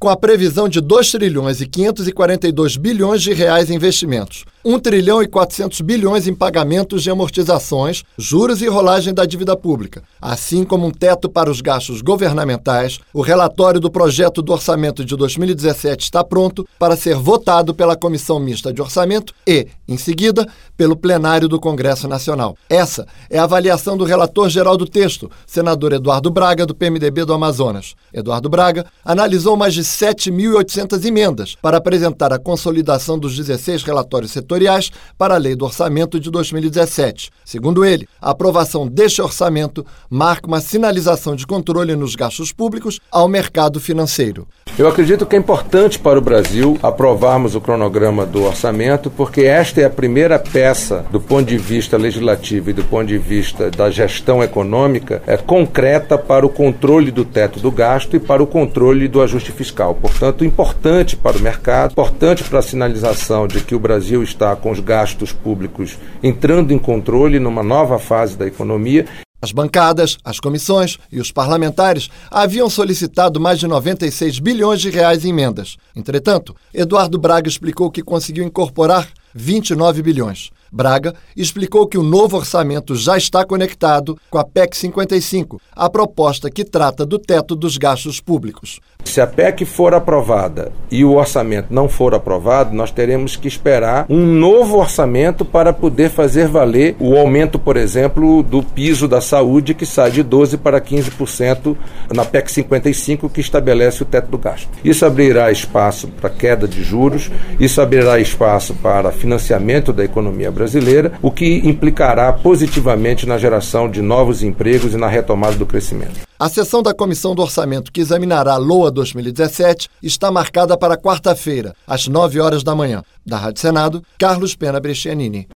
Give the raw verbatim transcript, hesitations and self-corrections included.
com a previsão de dois trilhões e quinhentos e quarenta e dois bilhões de reais em investimentos, um trilhão e quatrocentos bilhões em pagamentos de amortizações, juros e rolagem da dívida pública, assim como um teto para os gastos governamentais. O relatório do projeto do orçamento de dois mil e dezessete está pronto para ser votado pela Comissão Mista de Orçamento e, em seguida, pelo plenário do Congresso Nacional. Essa é a avaliação do relator-geral do texto, senador Eduardo Braga, do P M D B do Amazonas. Eduardo Braga analisou mais de sete mil e oitocentas emendas para apresentar a consolidação dos dezesseis relatórios setoriais para a Lei do Orçamento de dois mil e dezessete. Segundo ele, a aprovação deste orçamento marca uma sinalização de controle nos gastos públicos ao mercado financeiro. Eu acredito que é importante para o Brasil aprovarmos o cronograma do orçamento, porque esta é a primeira peça do ponto de vista legislativo e do ponto de vista da gestão econômica é, concreta para o controle do teto do gasto e para o controle do ajuste fiscal. Portanto, importante para o mercado, importante para a sinalização de que o Brasil está com os gastos públicos entrando em controle numa nova fase da economia. As bancadas, as comissões e os parlamentares haviam solicitado mais de noventa e seis bilhões de reais em emendas. Entretanto, Eduardo Braga explicou que conseguiu incorporar vinte e nove bilhões. Braga explicou que o novo orçamento já está conectado com a P E C cinquenta e cinco, a proposta que trata do teto dos gastos públicos. Se a P E C for aprovada e o orçamento não for aprovado, nós teremos que esperar um novo orçamento para poder fazer valer o aumento, por exemplo, do piso da saúde, que sai de doze por cento para quinze por cento na P E C cinquenta e cinco, que estabelece o teto do gasto. Isso abrirá espaço para queda de juros, isso abrirá espaço para financiamento da economia brasileira, o que implicará positivamente na geração de novos empregos e na retomada do crescimento. A sessão da Comissão do Orçamento que examinará a L O A dois mil e dezessete está marcada para quarta-feira, às nove horas da manhã. Da Rádio Senado, Carlos Pena Brescianini.